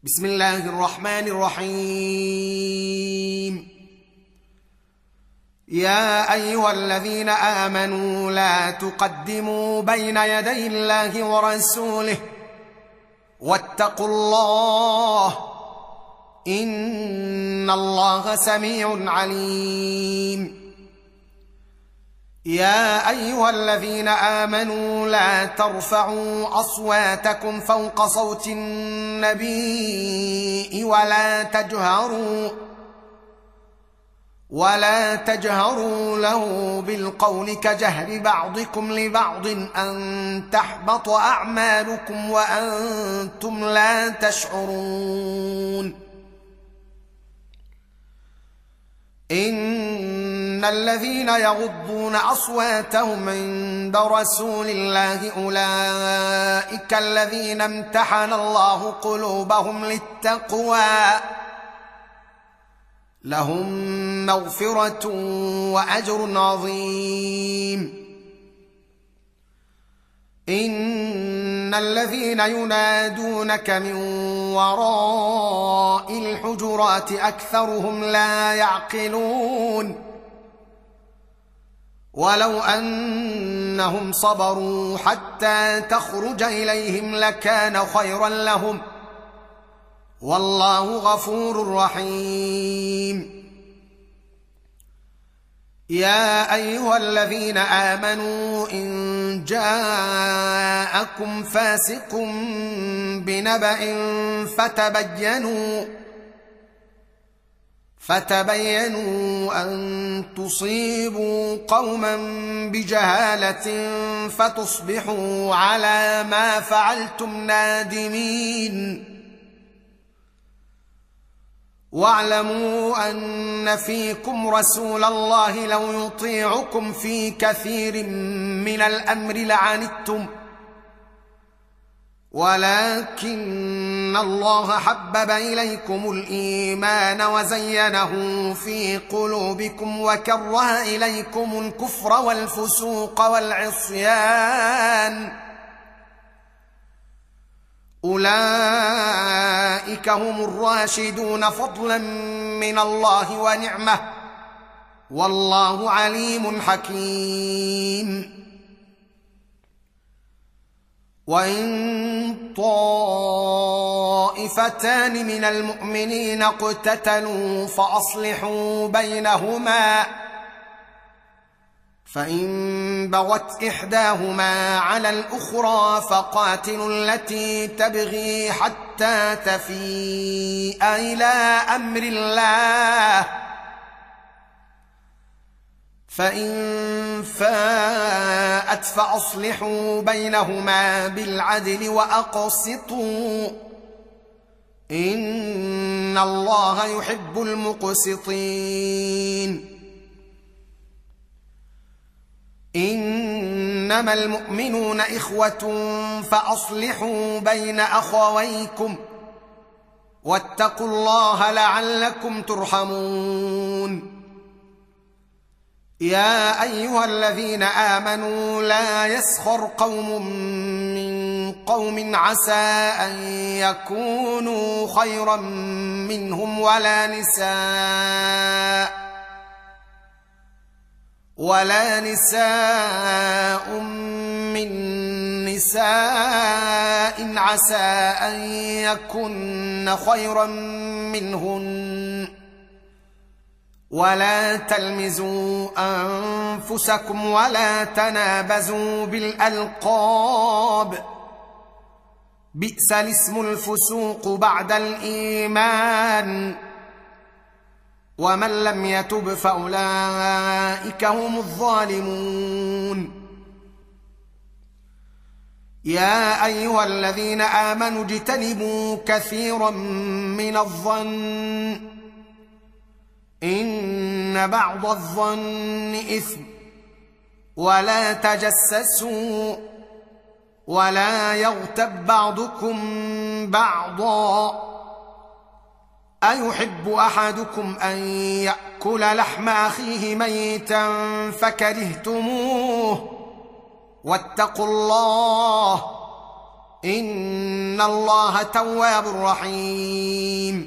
بسم الله الرحمن الرحيم. يا أيها الذين آمنوا لا تقدموا بين يدي الله ورسوله واتقوا الله إن الله سميع عليم. يا أيها الذين آمنوا لا ترفعوا أصواتكم فوق صوت النبي ولا تجهروا له بالقول كجهر بعضكم لبعض أن تحبط أعمالكم وأنتم لا تشعرون. إن الذين يغضون أصواتهم عند رسول الله أولئك الذين امتحن الله قلوبهم للتقوى لهم مغفرة وأجر عظيم. إن الذين ينادونك من وراء الحجرات أكثرهم لا يعقلون. ولو أنهم صبروا حتى تخرج إليهم لكان خيرا لهم والله غفور رحيم. يا أيها الذين آمنوا إن جاءكم فاسق بنبأ فتبينوا أن تصيبوا قوما بجهالة فتصبحوا على ما فعلتم نادمين. واعلموا أن فيكم رسول الله لو يطيعكم في كثير من الأمر لعنتم ولكن الله حبب إليكم الإيمان وزينه في قلوبكم وكره إليكم الكفر والفسوق والعصيان أولئك هم الراشدون فضلا من الله ونعمة والله عليم حكيم. وإن طائفتان من المؤمنين اقتتلوا فأصلحوا بينهما فإن بغت إحداهما على الأخرى فقاتلوا التي تبغي حتى تفيء إلى أمر الله فإن فاءت فأصلحوا بينهما بالعدل وأقسطوا إن الله يحب المقسطين. إنما المؤمنون إخوة فأصلحوا بين أخويكم واتقوا الله لعلكم ترحمون. يا أيها الذين آمنوا لا يسخر قوم من قوم عسى أن يكونوا خيرا منهم ولا نساء من نساء عسى أن يكن خيرا منهن ولا تلمزوا أنفسكم ولا تنابزوا بالألقاب بئس الاسم الفسوق بعد الإيمان ومن لم يتب فأولئك هم الظالمون. يا أيها الذين آمنوا اجتنبوا كثيرا من الظن إن بعض الظن إثم ولا تجسسوا ولا يغتب بعضكم بعضا أيحب أحدكم أن يأكل لحم أخيه ميتا فكرهتموه واتقوا الله إن الله تواب رحيم.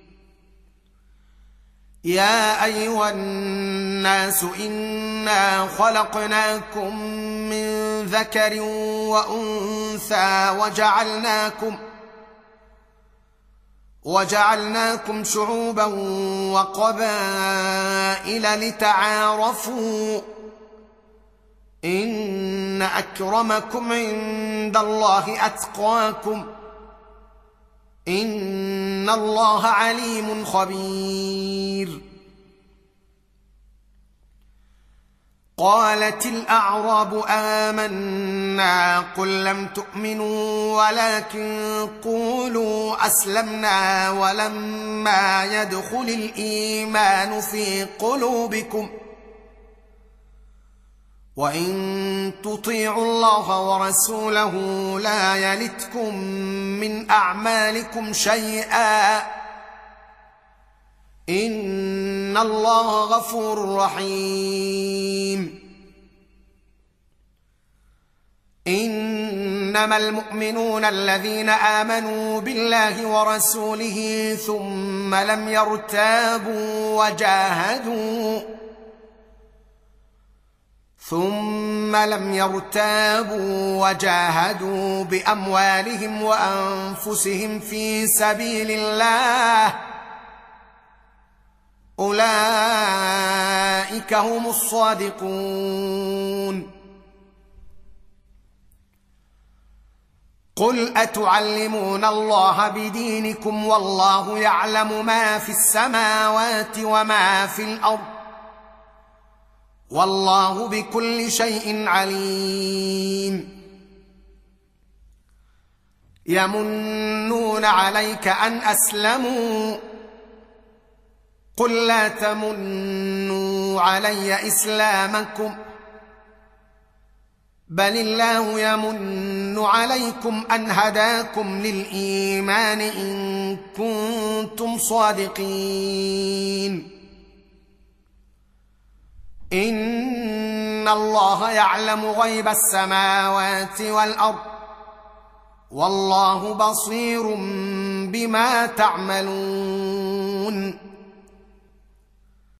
يا أيها الناس إنا خلقناكم من ذكر وأنثى وجعلناكم شعوبا وقبائل لتعارفوا إن أكرمكم عند الله أتقاكم إن الله عليم خبير. قالت الأعراب آمنا قل لم تؤمنوا ولكن قولوا أسلمنا ولما يدخل الإيمان في قلوبكم وإن تطيعوا الله ورسوله لا يلتكم من أعمالكم شيئا إن الله غفور رحيم. إنما المؤمنون الذين آمنوا بالله ورسوله ثم لم يرتابوا وجاهدوا بأموالهم وأنفسهم في سبيل الله أولئك هم الصادقون. قل أتعلمون الله بدينكم والله يعلم ما في السماوات وما في الأرض والله بكل شيء عليم. يمنون عليك أن أسلموا قل لا تمنوا علي إسلامكم بل الله يمن عليكم أن هداكم للإيمان إن كنتم صادقين. إن الله يعلم غيب السماوات والأرض والله بصير بما تعملون.